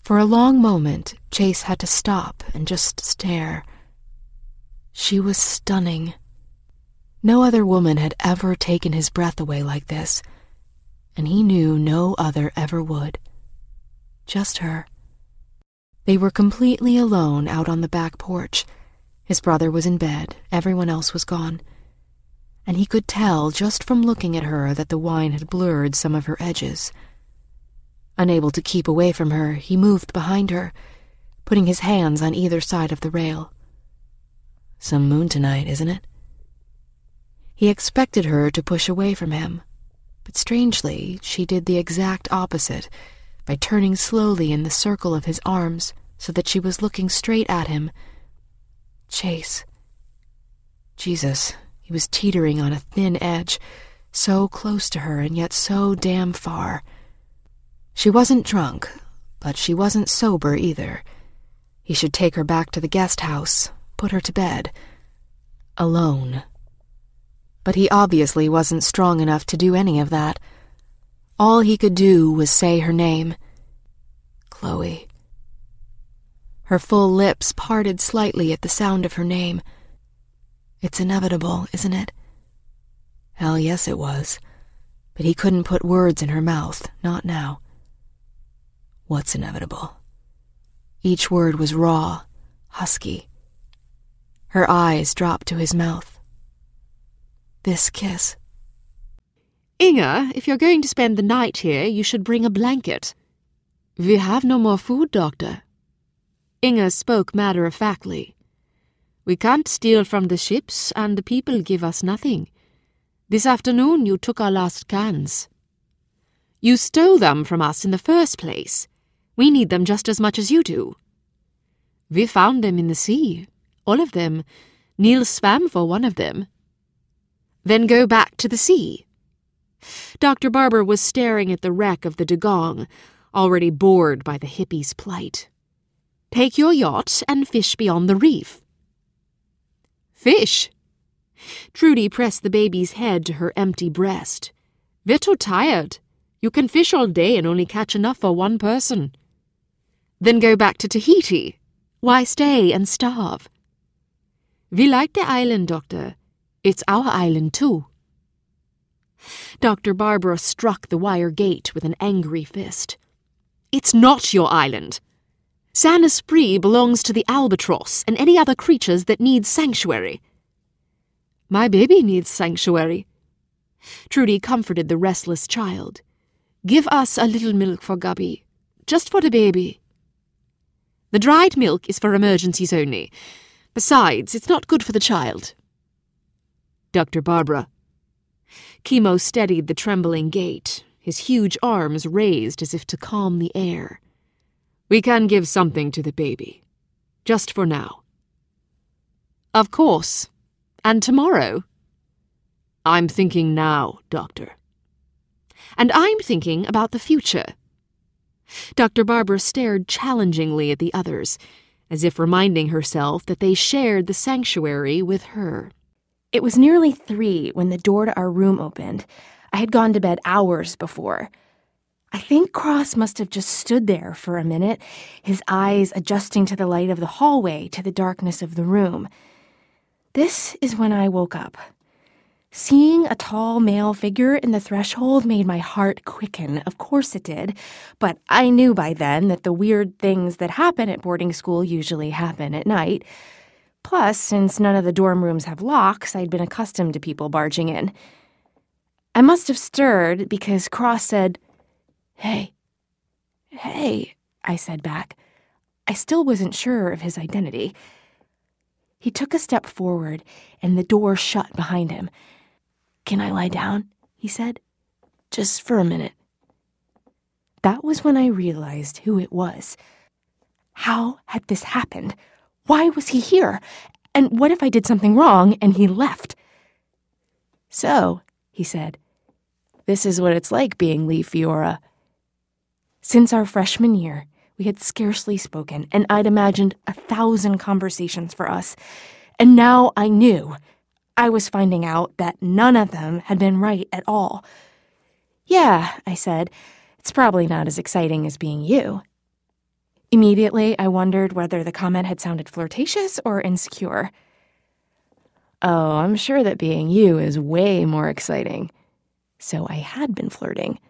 For a long moment, Chase had to stop and just stare. She was stunning. No other woman had ever taken his breath away like this, and he knew no other ever would. Just her. They were completely alone out on the back porch. His brother was in bed, everyone else was gone. And he could tell just from looking at her that the wine had blurred some of her edges. Unable to keep away from her, he moved behind her, putting his hands on either side of the rail. Some moon tonight, isn't it? He expected her to push away from him, but strangely, she did the exact opposite by turning slowly in the circle of his arms so that she was looking straight at him. Chase. Jesus, he was teetering on a thin edge, so close to her and yet so damn far. She wasn't drunk, but she wasn't sober either. He should take her back to the guest house, put her to bed. Alone. But he obviously wasn't strong enough to do any of that. All he could do was say her name. Chloe. Her full lips parted slightly at the sound of her name. It's inevitable, isn't it? Hell yes it was. But he couldn't put words in her mouth, not now. What's inevitable? Each word was raw, husky. Her eyes dropped to his mouth. This kiss. Inga, if you're going to spend the night here, you should bring a blanket. We have no more food, Doctor. Inga spoke matter-of-factly. We can't steal from the ships, and the people give us nothing. This afternoon you took our last cans. You stole them from us in the first place. We need them just as much as you do. We found them in the sea, all of them. Neil swam for one of them. Then go back to the sea. Dr. Barber was staring at the wreck of the Dugong, already bored by the hippie's plight. Take your yacht and fish beyond the reef. Fish? Trudy pressed the baby's head to her empty breast. We're too tired. You can fish all day and only catch enough for one person. Then go back to Tahiti. Why stay and starve? We like the island, Doctor. It's our island, too. Dr. Barbara struck the wire gate with an angry fist. It's not your island. San Esprit belongs to the albatross and any other creatures that need sanctuary. My baby needs sanctuary. Trudy comforted the restless child. Give us a little milk for Gubby, just for the baby. The dried milk is for emergencies only. Besides, it's not good for the child. Dr. Barbara. Chemo steadied the trembling gate, his huge arms raised as if to calm the air. We can give something to the baby. Just for now. Of course. And tomorrow? I'm thinking now, Doctor. And I'm thinking about the future. Dr. Barbara stared challengingly at the others, as if reminding herself that they shared the sanctuary with her. It was nearly 3 when the door to our room opened. I had gone to bed hours before. I think Cross must have just stood there for a minute, his eyes adjusting to the light of the hallway to the darkness of the room. This is when I woke up. Seeing a tall male figure in the threshold made my heart quicken. Of course it did. But I knew by then that the weird things that happen at boarding school usually happen at night. Plus, since none of the dorm rooms have locks, I'd been accustomed to people barging in. I must have stirred because Cross said, "Hey." "Hey," I said back. I still wasn't sure of his identity. He took a step forward, and the door shut behind him. "Can I lie down?" he said. "Just for a minute." That was when I realized who it was. How had this happened? Why was he here? And what if I did something wrong and he left? "So," he said, "this is what it's like being Lee Fiora." Since our freshman year, we had scarcely spoken, and I'd imagined 1,000 conversations for us. And now I knew. I was finding out that none of them had been right at all. "Yeah," I said, "it's probably not as exciting as being you." Immediately, I wondered whether the comment had sounded flirtatious or insecure. Oh, I'm sure that being you is way more exciting. So I had been flirting.